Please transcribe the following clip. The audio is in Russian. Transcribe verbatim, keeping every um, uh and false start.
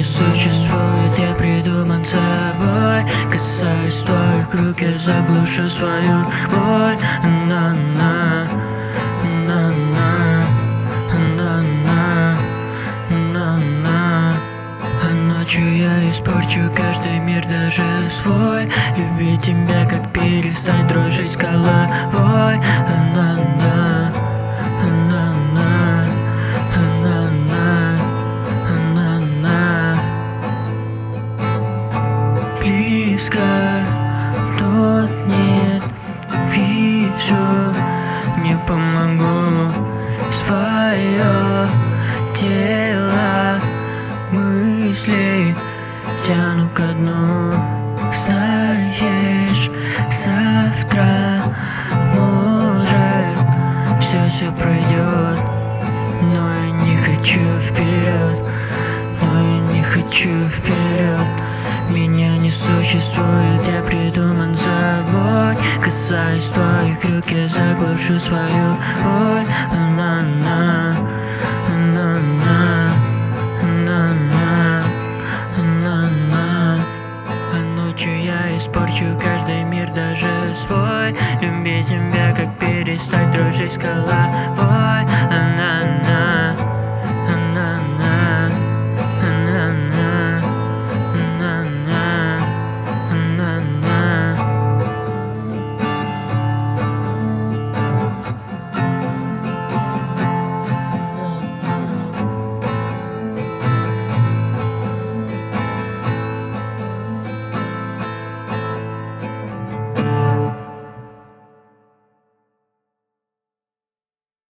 существует, я придуман собой. Касаюсь твоих рук, я заглушу свою боль. На-на, на-на, на-на, на-на. А ночью я испорчу каждый мир, даже свой. Любить тебя, как перестать дружить с головой. На-на, на-на, на-на, на-на. Близко тут нет, вижу, не помогу. Свое тело мыслей тяну ко дну. Знаешь, завтра может все все пройдет, но я не хочу вперед, но я не хочу вперед. Меня не существует, я придуман собой. Касаясь твоих рук, я заглушу свою боль. На-на, на-на, на-на, на-на. А ночью я испорчу каждый мир, даже свой. Любить тебя, как перестать дружить с головой.